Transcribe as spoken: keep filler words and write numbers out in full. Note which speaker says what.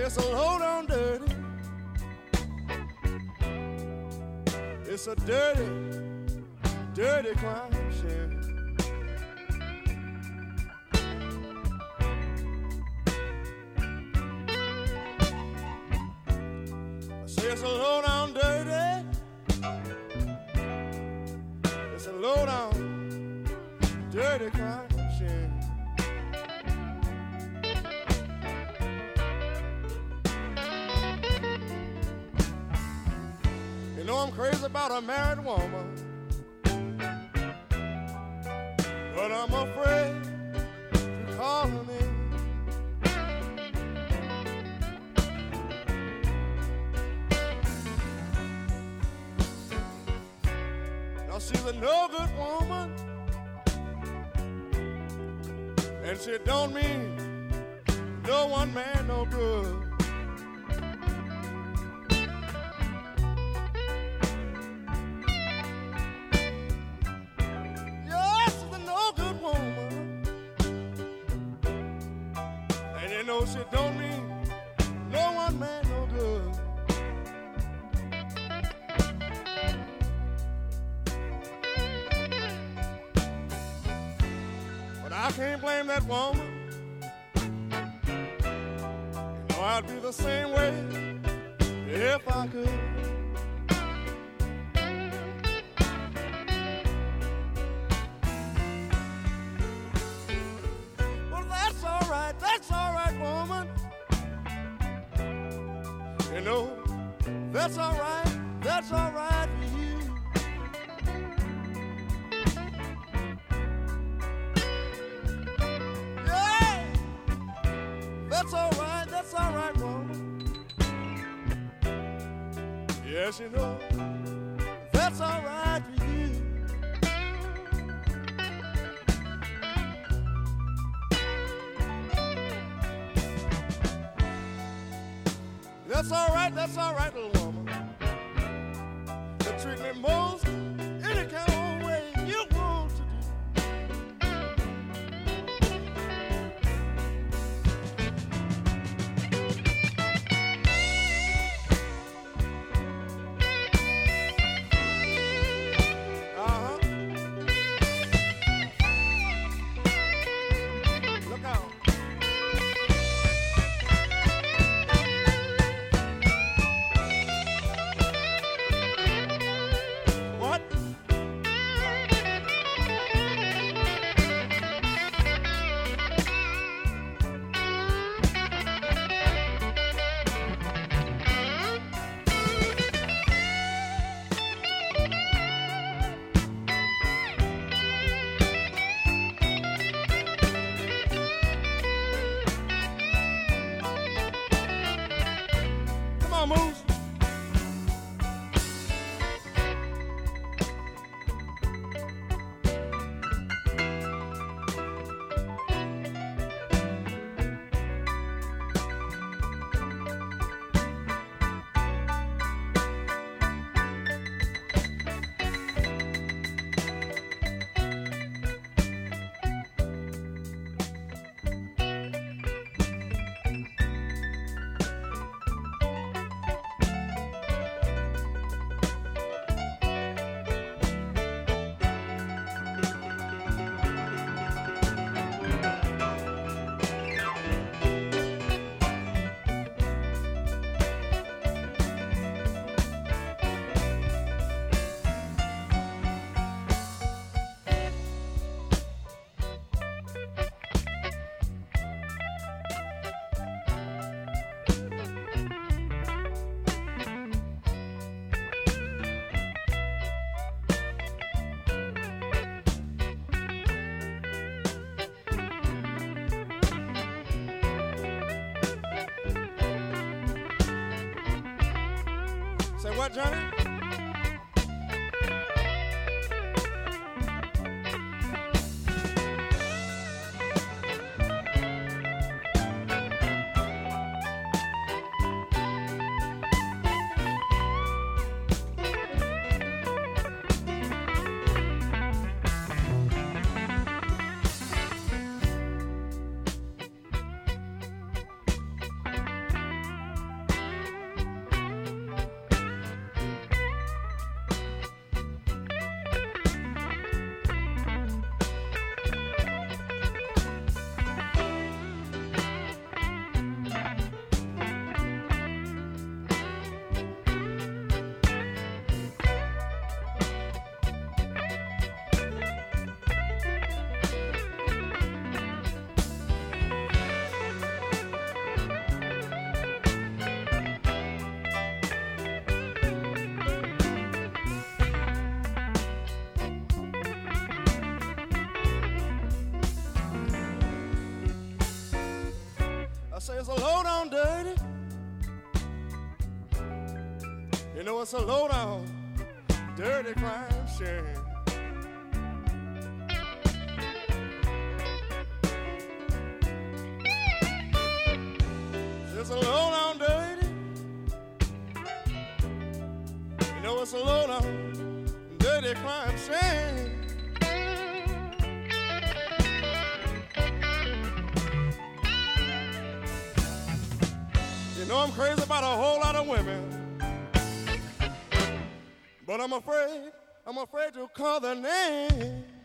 Speaker 1: it's a low down dirty. It's a dirty, dirty crime, shit. I say it's a low down dirty. It's a low down dirty crime, shit. You know I'm crazy about a married woman, but I'm afraid to call her name. Now she's a no good woman, and she don't mean no one man no good. She don't mean no one man no good. But I can't blame that woman. You know I'd be the same way if I could. Well, that's all right, that's all right, woman. You know, that's all right, that's all right for you. Yeah, that's all right, that's all right, woman. Yes, you know, that's all right for you. That's all right, that's all right, little woman. You treat me most any kind of way you want to do. Uh-huh. Look out. Moose. Say what, Johnny? know it's a low down, dirty crime shame. It's a low down dirty. You know it's a low down, dirty crime shame. You know I'm crazy about a whole lot of women, but I'm afraid, I'm afraid to call their name.